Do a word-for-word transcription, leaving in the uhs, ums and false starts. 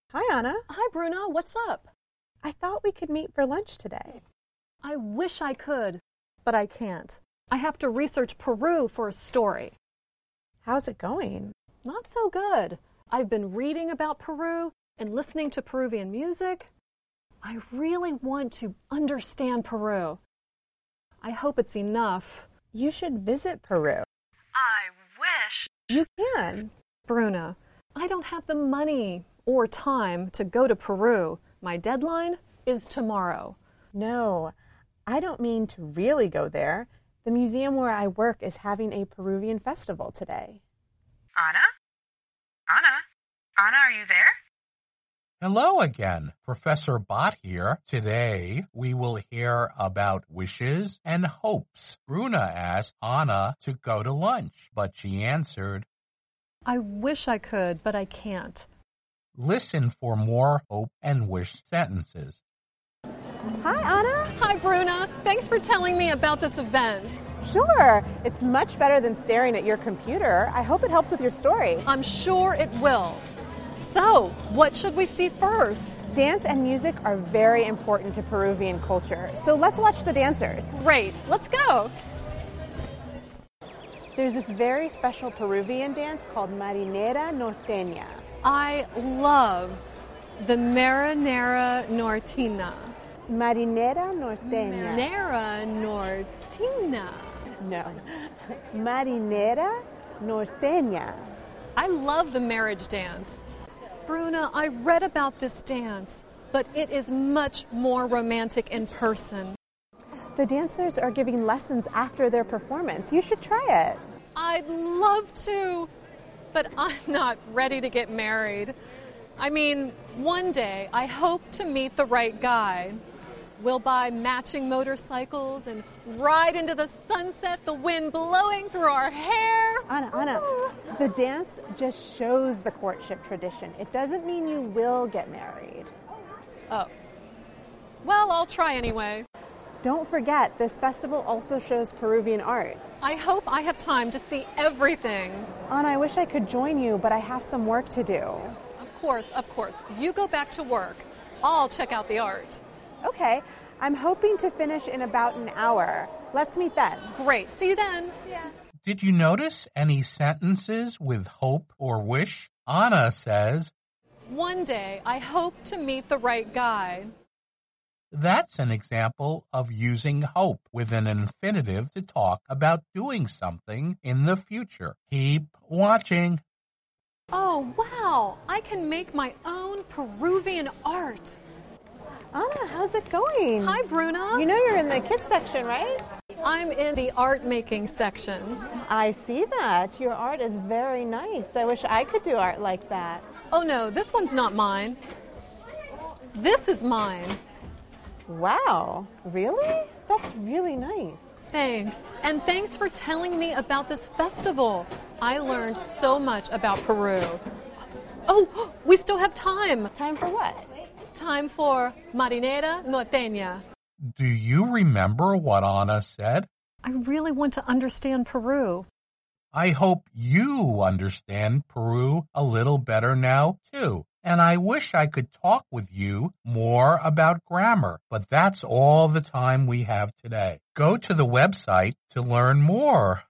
Hi, Anna. Hi, Bruna. What's up? I thought we could meet for lunch today. I wish I could, but I can't. I have to research Peru for a story. How's it going? Not so good. I've been reading about Peru and listening to Peruvian music. I really want to understand Peru. I hope it's enough. You should visit Peru. I wish. You can. Bruna, I don't have the money or time to go to Peru. My deadline is tomorrow. No, I don't mean to really go there. The museum where I work is having a Peruvian festival today. Anna? Anna? Anna, are you there? Hello again, Professor Bott here. Today, we will hear about wishes and hopes. Bruna asked Anna to go to lunch, but she answered, I wish I could, but I can't. Listen for more hope and wish sentences. Hi, Anna. Hi, Bruna. Thanks for telling me about this event. Sure. It's much better than staring at your computer. I hope it helps with your story. I'm sure it will. So, what should we see first? Dance and music are very important to Peruvian culture, so let's watch the dancers. Great. Let's go. There's this very special Peruvian dance called Marinera Norteña. I love the Marinera Nortina. Marinera Norteña. Marinera Nortina. No. Marinera Norteña. I love the marriage dance. Bruna, I read about this dance, but it is much more romantic in person. The dancers are giving lessons after their performance. You should try it. I'd love to, but I'm not ready to get married. I mean, one day I hope to meet the right guy. We'll buy matching motorcycles and ride into the sunset, the wind blowing through our hair. Anna, Anna, the dance just shows the courtship tradition. It doesn't mean you will get married. Oh. Well, I'll try anyway. Don't forget, this festival also shows Peruvian art. I hope I have time to see everything. Anna, I wish I could join you, but I have some work to do. Of course, of course. You go back to work. I'll check out the art. Okay. I'm hoping to finish in about an hour. Let's meet then. Great. See you then. Yeah. Did you notice any sentences with hope or wish? Anna says, one day I hope to meet the right guy. That's an example of using hope with an infinitive to talk about doing something in the future. Keep watching. Oh, wow. I can make my own Peruvian art. Anna, how's it going? Hi, Bruna. You know you're in the kids section, right? I'm in the art making section. I see that. Your art is very nice. I wish I could do art like that. Oh, no, this one's not mine. This is mine. Wow, really? That's really nice. Thanks. And thanks for telling me about this festival. I learned so much about Peru. Oh, we still have time. Time for what? Time for Marinera Norteña. Do you remember what Anna said? I really want to understand Peru. I hope you understand Peru a little better now, too. And I wish I could talk with you more about grammar, but that's all the time we have today. Go to the website to learn more.